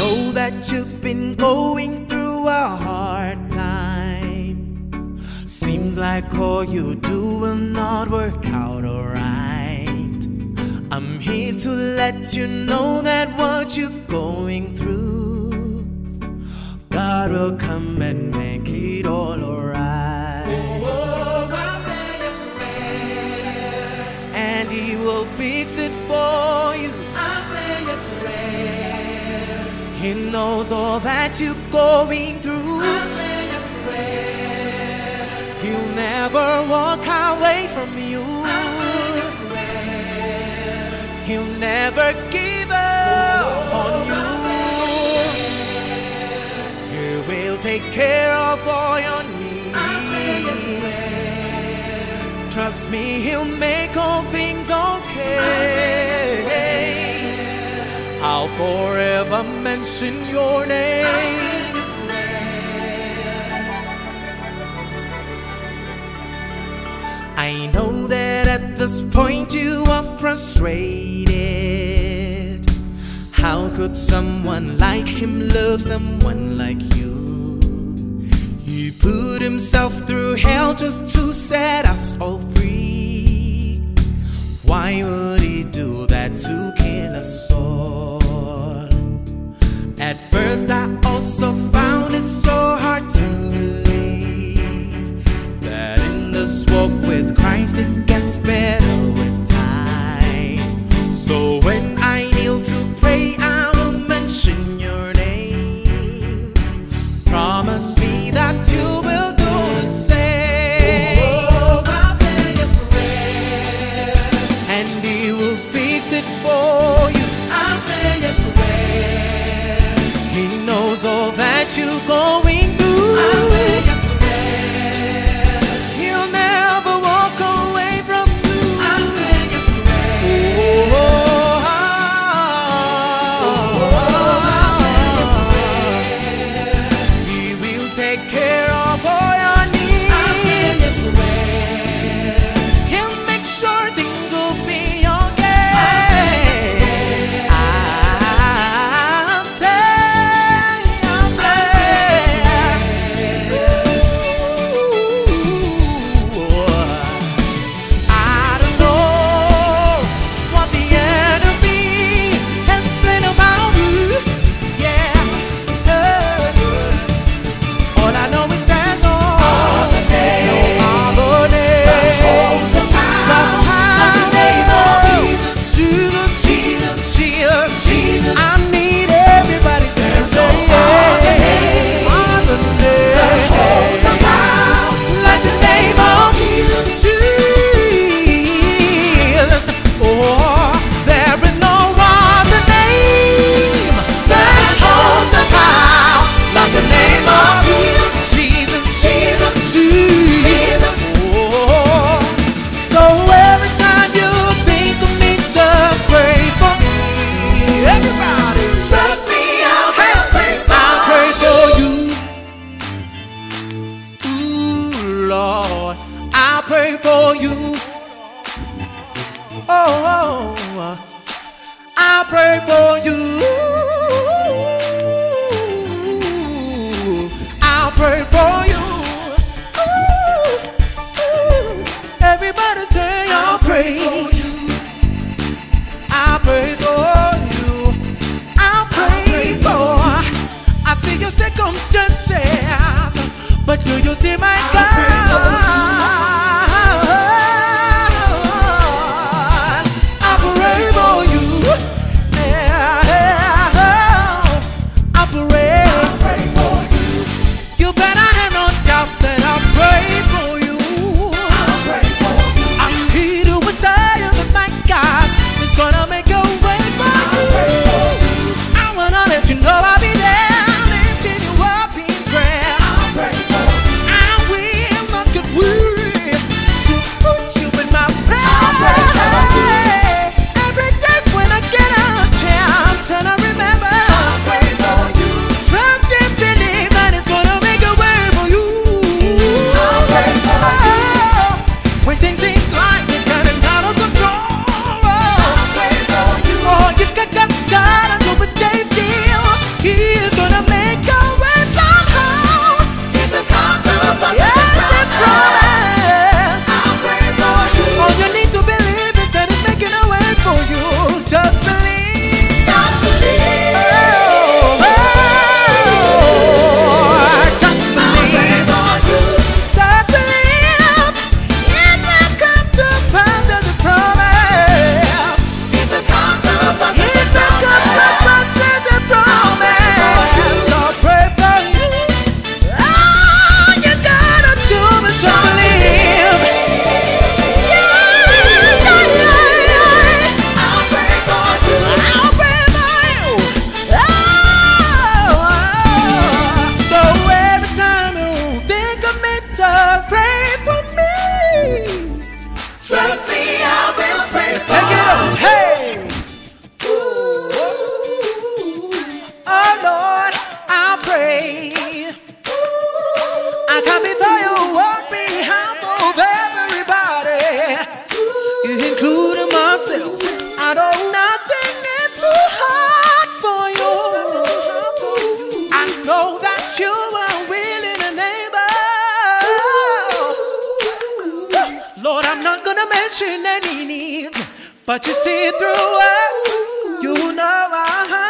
know that you've been going through a hard time. Seems like all you do will not work out alright. I'm here to let you know that what you're going through, God will come and make it all alright. Oh, I'll say a prayer, And He will fix it for you. I'll say a prayer, He knows all that you're going through. I'll say a prayer, He'll never walk away from you. I'll say a prayer, He'll never give up on I'll say you. He will take care of all your I'll say a needs. prayer, Trust me, He'll make all things okay. I'll forever mention your name. I know that at this point you are frustrated. How could someone like Him love someone like you? He put Himself through hell just to set us all free. Why would He do that to kill us all? At first I also found it so hard to believe that in this walk with Christ it gets better with time. So when I kneel to pray, I will mention your name. Promise me that you will do the same. oh, I'll say a prayer, And He will fix it for you. I'll say a prayer, He knows all that you're going through. I'll say a prayer, He'll never walk away from you. I'll say a prayer, He will take care of all your I'll say a needs. prayer, He'll make sure things will be okay. I'll say a prayer. I don't know what the enemy has planned about you. Yeah. All I know is that no other name holds the power of the name of Jesus. Jesus, I need everybody to say other yeah. Other name holds the power like the name of Jesus. Oh, there is no other name that holds the power like the name of Jesus. Jesus. Oh, so every time you think of me, just pray for me. Everybody, Trust me, I'll pray I'll pray for you. Ooh, Lord, I'll pray for you. Oh, I'll pray for you. I'll pray for you. Everybody say I'll pray for you. I'll pray for you. I'll pray for. I see your circumstances, but do you see my God? I'll pray for you. Yeah. I'll pray for you. You better have no doubt that I'll pray for you. I'll pray for you, I'm here to tell you that my God is gonna make a way for you. I wanna let you know I'll be there, lifting you up in prayer. I'll pray for you, I will not get weary. Lord, I'm not gonna mention any needs, but you see through us. You know